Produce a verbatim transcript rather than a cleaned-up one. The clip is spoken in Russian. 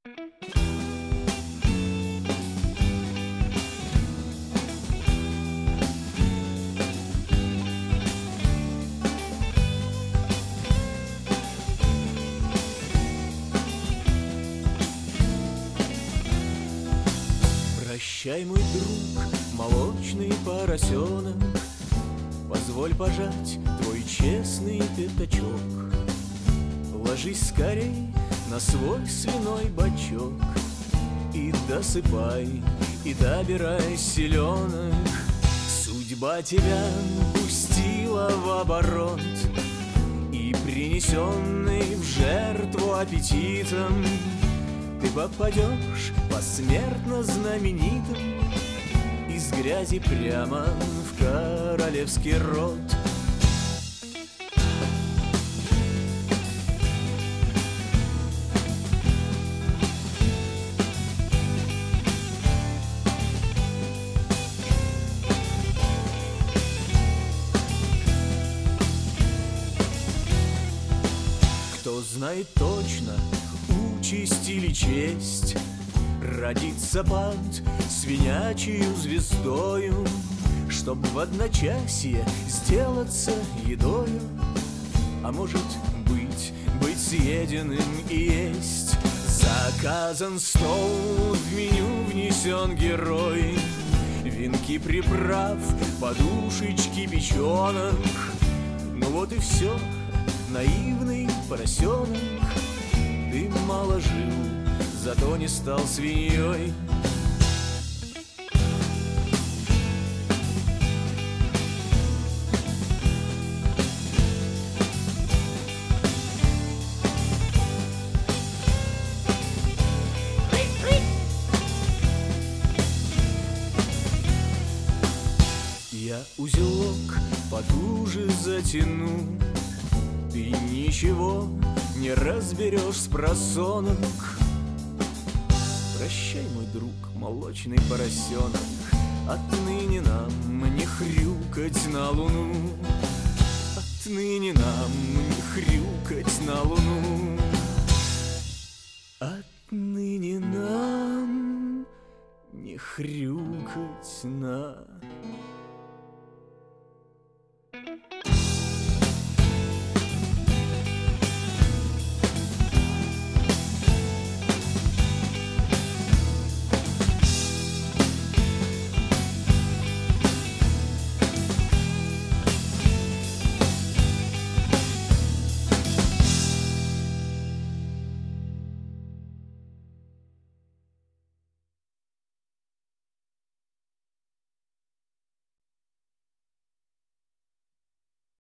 Прощай, мой друг, молочный поросенок, позволь пожать твой честный пятачок. Ложись скорей на свой свиной бочок и досыпай, и добирай селенок. Судьба тебя пустила в оборот, и принесенный в жертву аппетитом ты попадешь посмертно знаменитым из грязи прямо в королевский род. Кто знает точно участь или честь родиться под свинячью звездою, чтоб в одночасье сделаться едою, а может быть, быть съеденным и есть. Заказан стол, в меню внесен герой, венки приправ, подушечки печенок. Ну вот и все, наивный поросенок, ты мало жил, зато не стал свиньей. Я узелок потуже затяну, ты ничего не разберешь спросонок. Прощай, мой друг, молочный поросенок, отныне нам не хрюкать на луну. Отныне нам не хрюкать на луну. Отныне нам не хрюкать на